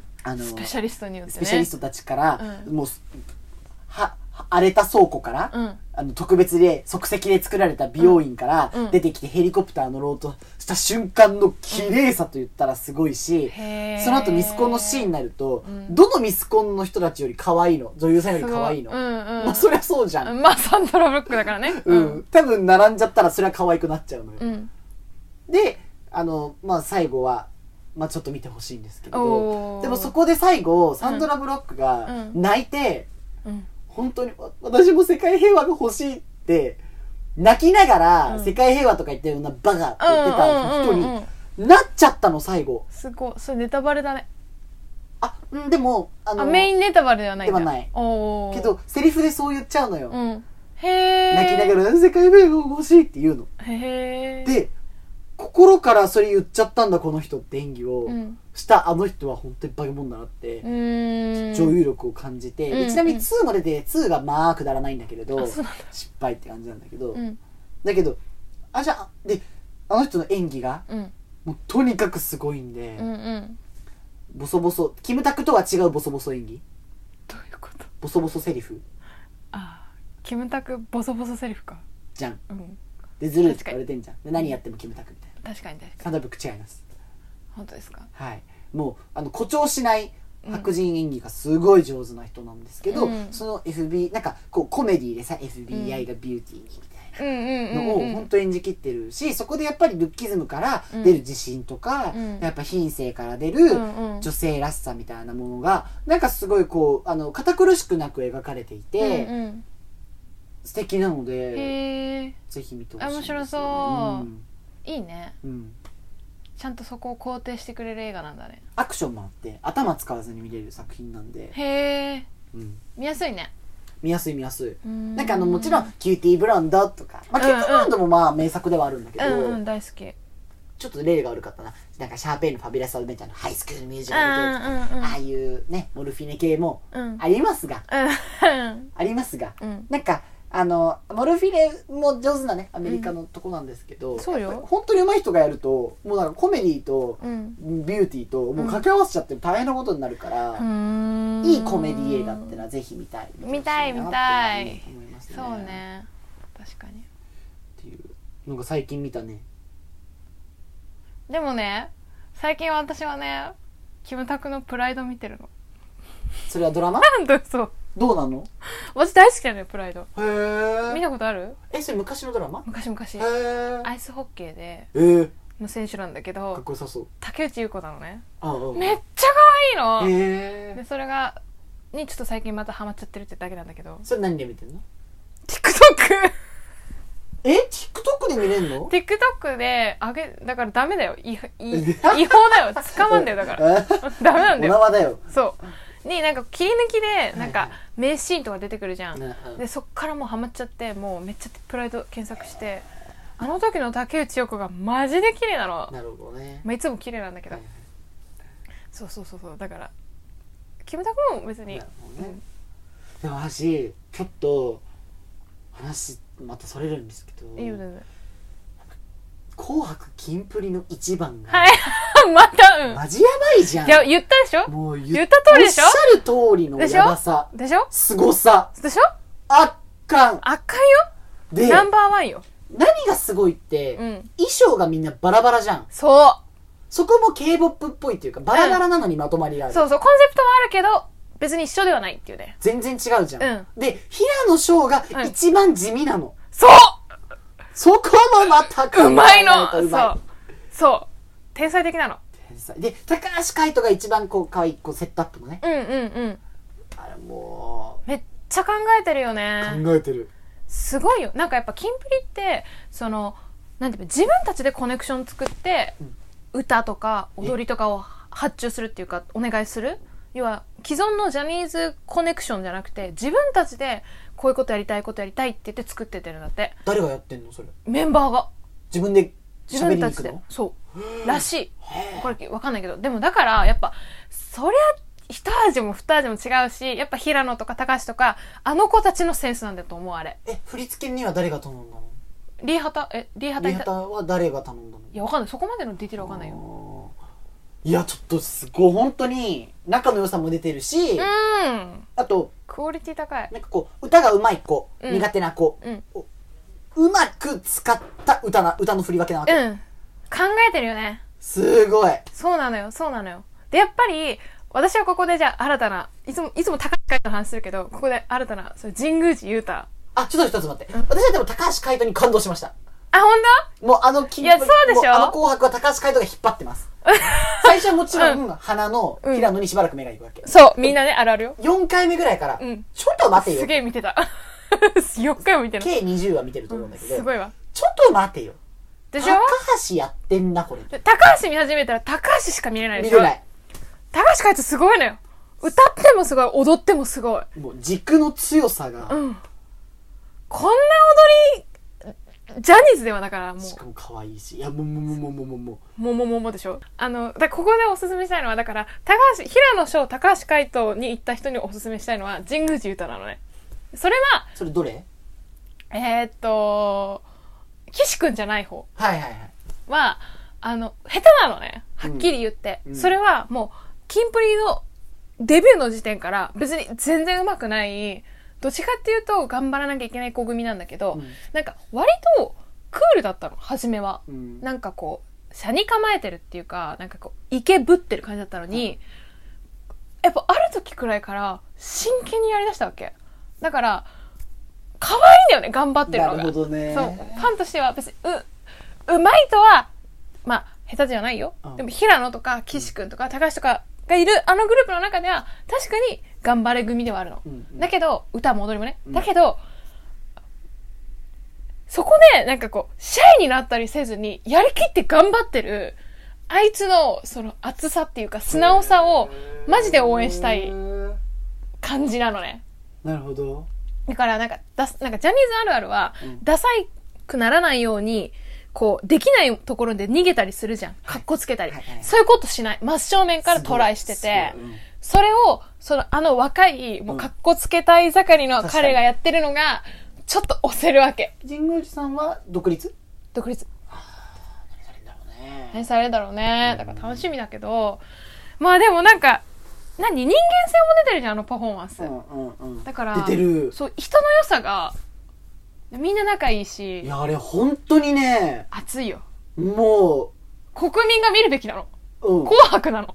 Speaker 2: あの
Speaker 1: スペシャリストによってね
Speaker 2: スペシャリストたちから、うん、もうは荒れた倉庫から、うん、あの特別で即席で作られた美容院から出てきてヘリコプター乗ろうとした瞬間の綺麗さと言ったらすごいし、うん、その後ミスコンのシーンになると、うん、どのミスコンの人たちより可愛いの女優さんより可愛いの、うんうん、まあそりゃそうじゃん、
Speaker 1: まあサンドラ・ブロックだからね、
Speaker 2: うん、うん、多分並んじゃったらそれは可愛くなっちゃうのよ、うん、であのまあ最後はまあちょっと見てほしいんですけどでもそこで最後サンドラ・ブロックが泣いて、うんうん本当に私も世界平和が欲しいって泣きながら、うん、世界平和とか言ってるようなバカって言ってた人になっちゃったの最後。
Speaker 1: すごいそれネタバレだね。
Speaker 2: あでもあの
Speaker 1: あメインネタバレではないんだ。
Speaker 2: ではないおけどセリフでそう言っちゃうのよ、うん、
Speaker 1: へー
Speaker 2: 泣きながら世界平和が欲しいって言うの。
Speaker 1: へー
Speaker 2: で心からそれ言っちゃったんだこの人って演技をしたあの人は本当に化け物だなって女優力を感じて、うん、ちなみにツーまででツーがまあくだらないんだけれど失敗って感じなんだけど、うん、だけどあじゃあであの人の演技が、うん、もうとにかくすごいんで、うんうん、ボソボソキムタクとは違うボソボソ演技。
Speaker 1: どういうこと？
Speaker 2: ボソボソセリフ。
Speaker 1: ああキムタクボソボソセリフか
Speaker 2: じゃん、うん、でずるいって言われてんじゃんで何やってもキムタクみたいな。
Speaker 1: 確かに確かに
Speaker 2: サンドラ・ブロック違います。
Speaker 1: 本当ですか？
Speaker 2: はいもうあの誇張しない白人演技がすごい上手な人なんですけど、うん、その エフビー なんかこうコメディでさ エフビーアイ がビューティーにみたいなのを本当演じきってるしそこでやっぱりルッキズムから出る自信とか、うん、やっぱ品性から出る女性らしさみたいなものがなんかすごいこうあの堅苦しくなく描かれていて、うんうん、素敵なのでぜひ見てほしいですよね。
Speaker 1: 面白そう、うんいいね、うん、ちゃんとそこを肯定してくれる映画なんだね。
Speaker 2: アクションもあって頭使わずに見れる作品なんで
Speaker 1: へえ、うん、見やすいね。
Speaker 2: 見やすい見やすい。んなんかあのもちろんキューティーブロンドとか、まあ、キューティーブロンドもまあ名作ではあるんだけど、
Speaker 1: うんうん、大好き。
Speaker 2: ちょっと例が悪かったな。なんかシャーペイのファビュラスアドベンチャーのハイスクールミュージカル系とか、うんうんうん、ああいうねモルフィネ系もありますが、うん、ありますが、うん、なんかあのモルフィネも上手なねアメリカのとこなんですけど、うん、そうよ本当に上手い人がやるともうなんかコメディとビューティーともう掛け合わせちゃって大変なことになるから、うん、いいコメディ映画ってのはぜひ見たい
Speaker 1: 見たい見たい思いますね。そうね確かに
Speaker 2: っていうのが最近見たね。
Speaker 1: でもね最近私はねキムタクのプライド見てるの。
Speaker 2: それはドラマ？
Speaker 1: そう。
Speaker 2: どうなの？
Speaker 1: 私大好きなのよ、プライド。
Speaker 2: へー。
Speaker 1: 見たことある？
Speaker 2: え、それ昔のドラマ？
Speaker 1: 昔々。へ
Speaker 2: ー。
Speaker 1: アイスホッケーで、
Speaker 2: えー。
Speaker 1: の選手なんだけど、
Speaker 2: かっこよさそう。
Speaker 1: 竹内優子なのね。
Speaker 2: ああ、
Speaker 1: めっちゃ可愛いの。
Speaker 2: へー。
Speaker 1: で、それが、にちょっと最近またハマっちゃってるってだけなんだけど。
Speaker 2: それ何で見てんの？
Speaker 1: TikTok。
Speaker 2: え TikTok で見れんの？
Speaker 1: TikTok であげだからダメだよ、いい違法だよ、捕まんだよ、だからダメなんだよ、
Speaker 2: お縄だよ。
Speaker 1: そうになんか切り抜きでなんか名シーンとか出てくるじゃん、はいはい、でそっからもうハマっちゃって、もうめっちゃプライド検索して、あの時の竹内陽子がマジで綺麗なの。
Speaker 2: なるほどね、
Speaker 1: まあ、いつも綺麗なんだけど、はいはい、そうそうそうそう、だからキムタクも別に、なるほどね、
Speaker 2: うん、でも私ちょっと話またそれるんですけど、
Speaker 1: いいよ全然。
Speaker 2: 紅白キンプリの一番が、
Speaker 1: はい、また、うん、
Speaker 2: マジやばいじゃん。
Speaker 1: いや言ったでしょ、
Speaker 2: もう 言,
Speaker 1: 言った通りでしょ、
Speaker 2: おっしゃる通りのやばさ
Speaker 1: でしょ、
Speaker 2: すごさ
Speaker 1: でしょ、
Speaker 2: 圧巻
Speaker 1: 圧巻よ。
Speaker 2: で
Speaker 1: ナンバーワンよ。
Speaker 2: 何がすごいって、うん、衣装がみんなバラバラじゃん。
Speaker 1: そう
Speaker 2: そこも K-ポップ っぽいっていうか、バラバラなのにまとまりがある、
Speaker 1: うん、そうそう、コンセプトはあるけど別に一緒ではないっていうね。
Speaker 2: 全然違うじゃん、うん、で平野紫耀が一番地味なの、うん、そうそこもまた
Speaker 1: うまいの。そうそう天才的なの。
Speaker 2: 天才で、高橋海人が一番こう可愛いこうセットアップのね、
Speaker 1: うんうんうん、
Speaker 2: あれもう
Speaker 1: めっちゃ考えてるよね。
Speaker 2: 考えてる。
Speaker 1: すごいよ。なんかやっぱキンプリってそのなんていうか、自分たちでコネクション作って、うん、歌とか踊りとかを発注するっていうかお願いする。要は既存のジャニーズコネクションじゃなくて、自分たちでこういうことやりたいことやりたいって言って作ってってるんだって。
Speaker 2: 誰がやってんのそれ？メ
Speaker 1: ンバーが
Speaker 2: 自分で
Speaker 1: 自分たちで。そうらしい。これわかんないけど、でもだからやっぱそりゃ一味も二味も違うし、やっぱ平野とか高橋とかあの子たちのセンスなんだと思う。あれ
Speaker 2: え振り付けには誰が頼んだの？
Speaker 1: リーハタえリーハタ
Speaker 2: リーハタは誰が頼んだの？
Speaker 1: いやわかんない、そこまでのディテールわかんないよ。
Speaker 2: いやちょっとすごい本当に仲の良さも出てるし、うん、あと
Speaker 1: クオリティ高い。
Speaker 2: なんかこう歌が上手い子、うん、苦手な子、うん、うまく使った歌な歌の振り分けなわけ、うん、
Speaker 1: 考えてるよね。
Speaker 2: すごい。
Speaker 1: そうなのよそうなのよ。でやっぱり私はここでじゃあ新たないつもいつも高橋海人の話するけど、ここで新たなそれ神宮寺勇太。
Speaker 2: あちょっと一つ待って、うん、私はでも高橋海人に感動しました。
Speaker 1: あ、本当？
Speaker 2: もうあのキンプリ、いや、そう
Speaker 1: でしょ？
Speaker 2: あの紅白は高橋海人が引っ張ってます。最初はもちろん、うん、花の平野にしばらく目がいくわけ。
Speaker 1: うん、そう、みんなね、あるあるよ。
Speaker 2: よんかいめぐらいから、うん、ちょっと待てよ。
Speaker 1: すげえ見てた。よっかいも見てる。
Speaker 2: 計にじゅうは見てると思うんだけど、うん、
Speaker 1: すごいわ。
Speaker 2: ちょっと待てよ。でしょ？高橋やってんな、これ。
Speaker 1: 高橋見始めたら高橋しか見れないでしょ？
Speaker 2: 見れない。
Speaker 1: 高橋海人すごいのよ。歌ってもすごい、踊ってもすごい。
Speaker 2: もう軸の強さが。
Speaker 1: うん。こんな踊り、ジャニーズではだからもう。
Speaker 2: しかも可愛いし。いや、ももももももも。
Speaker 1: ももももでしょ。あの、だここでおすすめしたいのは、だから、高橋、平野紫耀、高橋海人に行った人におすすめしたいのは、神宮寺勇太なのね。それは、
Speaker 2: それどれ？
Speaker 1: えー、っと、岸くんじゃない方。
Speaker 2: はいはいはい。
Speaker 1: は、あの、下手なのね。はっきり言って。うん、それはもう、キンプリのデビューの時点から別に全然上手くない、どっちかっていうと頑張らなきゃいけない子組なんだけど、うん、なんか割とクールだったの、初めは。うん、なんかこう、車に構えてるっていうか、なんかこう、イケぶってる感じだったのに、うん、やっぱある時くらいから真剣にやりだしたわけ。だから、可愛いんだよね、頑張ってるのが。
Speaker 2: なるほどね。
Speaker 1: そう、ファンとしては別に、う、うまいとは、まあ、下手じゃないよ。うん、でも平野とか岸くんとか高橋とかがいるあのグループの中では確かに頑張れ組ではあるの。うんうん、だけど、歌も踊りもね。うん、だけど、そこでなんかこう、シャイになったりせずに、やりきって頑張ってる、あいつのその熱さっていうか素直さをマジで応援したい感じなのね。
Speaker 2: なるほど。
Speaker 1: だからなんか、だなんかジャニーズあるあるは、うん、ダサいくならないように、こう、できないところで逃げたりするじゃん。かっこつけたり、はいはいはい。そういうことしない。真正面からトライしてて、うん、それを、その、あの若い、もうかっこつけたい盛りの彼がやってるのが、ちょっと押せるわけ。
Speaker 2: 神宮寺さんは独立？
Speaker 1: 独立。
Speaker 2: ああ、何されるんだろうね。
Speaker 1: 何されるんだろうね。だから楽しみだけど、まあでもなんか、何人間性も出てるじゃん、あのパフォーマンス。
Speaker 2: うんうんうん、
Speaker 1: だから、
Speaker 2: 出てる。
Speaker 1: そう、人の良さが、みんな仲いいし。
Speaker 2: いや、あれ本当にね。
Speaker 1: 熱いよ。
Speaker 2: もう。
Speaker 1: 国民が見るべきなの。うん。紅白なの。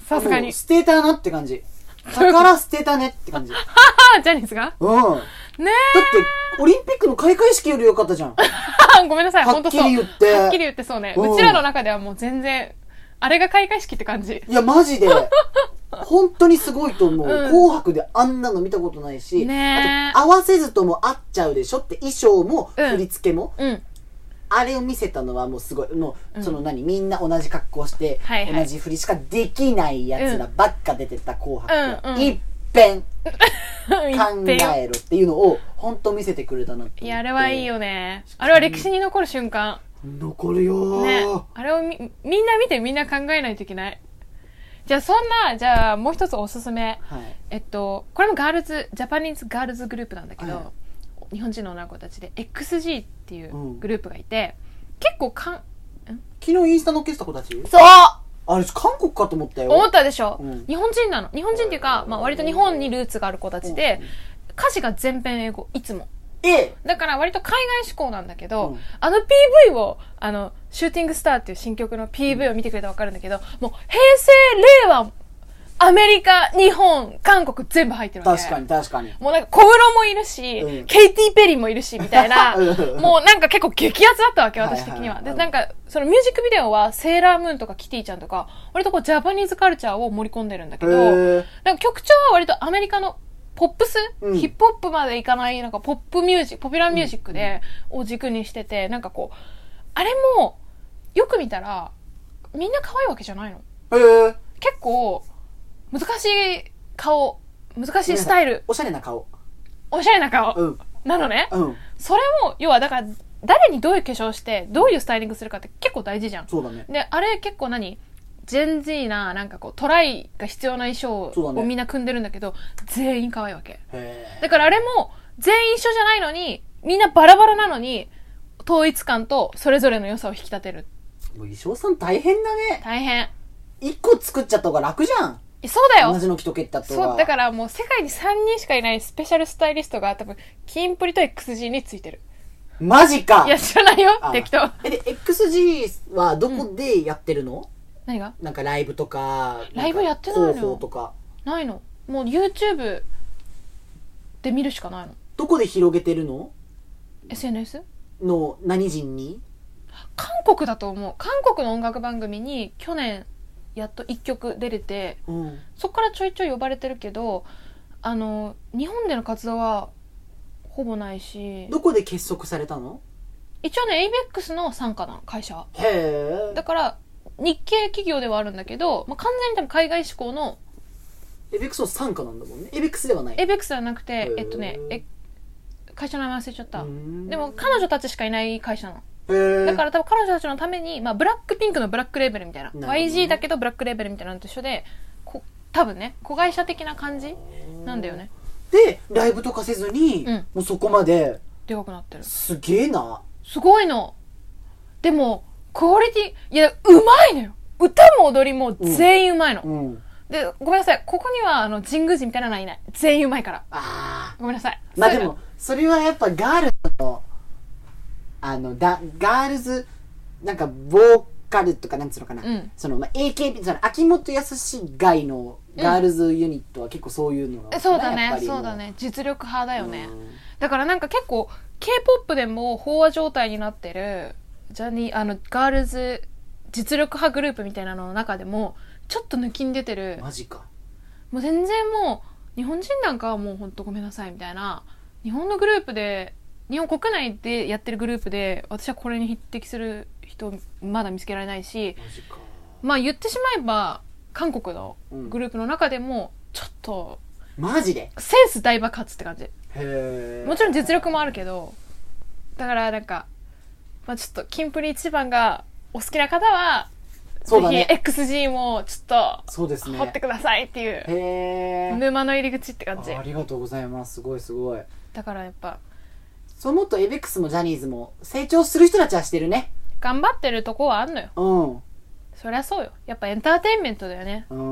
Speaker 1: さすがに
Speaker 2: 捨てたなって感じ。宝捨てたねって感じ。
Speaker 1: ジャニーズが
Speaker 2: うん。ねだってオリンピックの開会式より良かったじゃん。
Speaker 1: ごめんなさい、本当そう。
Speaker 2: はっきり言って。
Speaker 1: はっきり言ってそうね。うちらの中ではもう全然、あれが開会式って感じ。
Speaker 2: いや、マジで。本当にすごいと思う、うん。紅白であんなの見たことないし、
Speaker 1: ね、
Speaker 2: あと合わせずとも合っちゃうでしょって衣装も振り付けも、
Speaker 1: うんうん、あ
Speaker 2: れを見せたのはもうすごい。もう、その何、みんな同じ格好して、
Speaker 1: はいはい、
Speaker 2: 同じ振りしかできない奴らばっか出てた紅白が、
Speaker 1: うんうん、
Speaker 2: 一遍考えろっていうのを本当見せてくれたなって。
Speaker 1: いや、あれはいいよね。あれは歴史に残る瞬間。
Speaker 2: 残るよー。
Speaker 1: ね。あれをみ、みんな見てみんな考えないといけない。じゃあそんな、じゃあもう一つおすすめ。はい、えっと、これもガールズ、ジャパニーズガールズグループなんだけど、はい、日本人の女の子たちで エックスジー っていうグループがいて、うん、結構かん、ん
Speaker 2: 昨日インスタ載っけてた子たち？
Speaker 1: そう
Speaker 2: あれ、韓国かと思ったよ。
Speaker 1: 思ったでしょ、
Speaker 2: うん、
Speaker 1: 日本人なの。日本人っていうか、まあ割と日本にルーツがある子たちで、歌詞が全編英語、いつも。
Speaker 2: え
Speaker 1: だから割と海外志向なんだけど、うん、あの ピーブイ を、あの、シューティングスターっていう新曲の ピーブイ を見てくれたらわかるんだけど、もう平成、令和、アメリカ、日本、韓国全部入ってるわけ。
Speaker 2: 確かに確かに。
Speaker 1: もうなんか小室もいるし、うん、ケイティ・ペリーもいるし、みたいな、もうなんか結構激アツだったわけ、私的には。で、なんか、そのミュージックビデオはセーラームーンとかキティちゃんとか、割とこうジャパニーズカルチャーを盛り込んでるんだけど、なんか曲調は割とアメリカのポップス、うん、ヒップホップまでいかない、なんかポップミュージック、ポピュラーミュージックで、うん、を軸にしてて、なんかこう、あれも、よく見たら、みんな可愛いわけじゃないの。
Speaker 2: へ
Speaker 1: 結構、難しい顔、難しいスタイル。
Speaker 2: おしゃれな顔。
Speaker 1: おしゃれな顔。
Speaker 2: うん、
Speaker 1: なのね。
Speaker 2: うん。
Speaker 1: それも、要はだから、誰にどういう化粧して、どういうスタイリングするかって結構大事じゃん。
Speaker 2: そうだね。
Speaker 1: で、あれ結構何ジェンジーな、なんかこう、トライが必要な衣装をみんな組んでるんだけど、全員可愛いわけ。
Speaker 2: へ
Speaker 1: だからあれも、全員一緒じゃないのに、みんなバラバラなのに、統一感とそれぞれの良さを引き立てる。
Speaker 2: もう衣装さん大変だね。
Speaker 1: 大変。
Speaker 2: 一個作っちゃった方が楽じゃん。
Speaker 1: そうだよ。
Speaker 2: 同じの着とけったと
Speaker 1: そう、だからもう世界にさんにんしかいないスペシャルスタイリストが多分、キンプリと エックスジー についてる。
Speaker 2: マジか。
Speaker 1: いや、知らないよ。適当。
Speaker 2: え、で、エックスジー はどこでやってるの？うん、
Speaker 1: 何が？
Speaker 2: なんかライブとか、
Speaker 1: ライブやってないの？
Speaker 2: 広報とか。
Speaker 1: ないの。もう YouTube で見るしかないの。
Speaker 2: どこで広げてるの？
Speaker 1: エスエヌエス？
Speaker 2: の何人に？
Speaker 1: 韓国だと思う。韓国の音楽番組に去年やっといっきょく出れて、
Speaker 2: うん、
Speaker 1: そっからちょいちょい呼ばれてるけど、あの日本での活動はほぼないし。
Speaker 2: どこで結束されたの？
Speaker 1: 一応ね、エイベックス の傘下なの、会社。
Speaker 2: へー。
Speaker 1: だから日系企業ではあるんだけど、まあ、完全に多分海外志向の。
Speaker 2: エイベックス の傘下なんだもんね。エイベックス ではない。
Speaker 1: エイベックス ではなくて、えっとね、え会社の名前忘れちゃった。でも彼女たちしかいない会社なの。だから多分彼女たちのために、まあ、ブラックピンクのブラックレーベルみたいな、な ワイジー だけどブラックレーベルみたいなのと一緒で、こ多分ね、子会社的な感じなんだよね。
Speaker 2: で、ライブとかせずに、うん、もうそこまで
Speaker 1: でかくなってる。
Speaker 2: すげえな。
Speaker 1: すごいの。でもクオリティ、いや、うまいのよ。歌も踊りも全員うまいの、うんうん、で、ごめんなさい、ここにはあの神宮寺みたいなのはいない。全員うまいから。
Speaker 2: あ
Speaker 1: ごめんなさい。
Speaker 2: まあでもそれはやっぱガールズのあのだガールズなんかボーカルとかなんつうのかな、うん、そのまあ エーケービー その秋元康外のガールズユニットは結構そういうのが、
Speaker 1: うん、そうだね、そうだね、実力派だよね。だからなんか結構 K-ポップ でも飽和状態になってるジャニーあのガールズ実力派グループみたいなのの中でもちょっと抜きに出てる。
Speaker 2: マジか。
Speaker 1: もう全然もう日本人なんかはもうほんとごめんなさいみたいな、日本のグループで日本国内でやってるグループで私はこれに匹敵する人まだ見つけられないし、
Speaker 2: マジか。
Speaker 1: まあ言ってしまえば韓国のグループの中でもちょっと、
Speaker 2: うん、マジで
Speaker 1: センス大爆発って感じ。
Speaker 2: へー。
Speaker 1: もちろん実力もあるけど、だからなんか、まあ、ちょっとキンプリ一番がお好きな方は
Speaker 2: そうだね、
Speaker 1: ぜひ エックスジー もちょっと
Speaker 2: そうですね、
Speaker 1: 掘ってくださいっていう、
Speaker 2: へー、
Speaker 1: 沼の入り口って感じ。
Speaker 2: あ, ありがとうございます。すごいすごい。
Speaker 1: だからやっぱ
Speaker 2: そう思うとエイベックスもジャニーズも成長する人たちはしてるね。
Speaker 1: 頑張ってるとこはあんのよ。
Speaker 2: うん、
Speaker 1: そりゃそうよ。やっぱエンターテインメントだよね。
Speaker 2: うん。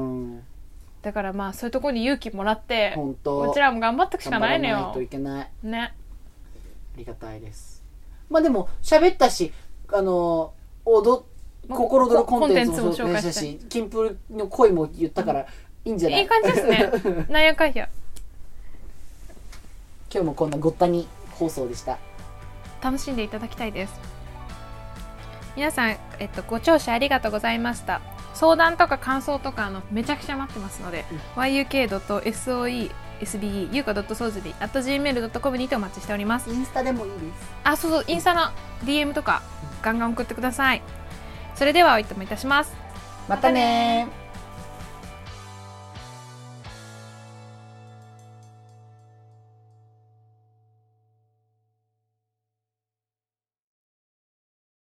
Speaker 1: だからまあそういうところに勇気もらって
Speaker 2: 本当
Speaker 1: こちらも頑張っていくしかないのよ。
Speaker 2: 頑張らないといけない
Speaker 1: ね。
Speaker 2: ありがたいです。まあでも喋ったし、あの踊心泥コンテンツも紹介したし、キンプルの恋も言ったからいいんじゃない？
Speaker 1: いい感じですね。なんやかんや。
Speaker 2: 今日もこんなごったに放送でした。
Speaker 1: 楽しんでいただきたいです。皆さん、えっと、ご聴取ありがとうございました。相談とか感想とかあのめちゃくちゃ待ってますので、うん、ワイユーケードットソーイーエスビーイー ゆうか .souzbi アット ジーメール ドットコム にてお待ちしております。
Speaker 2: インスタでもいいです。
Speaker 1: あ、そうそう、インスタの ディーエム とかガンガン送ってください。それではおいともいたします。
Speaker 2: またねー。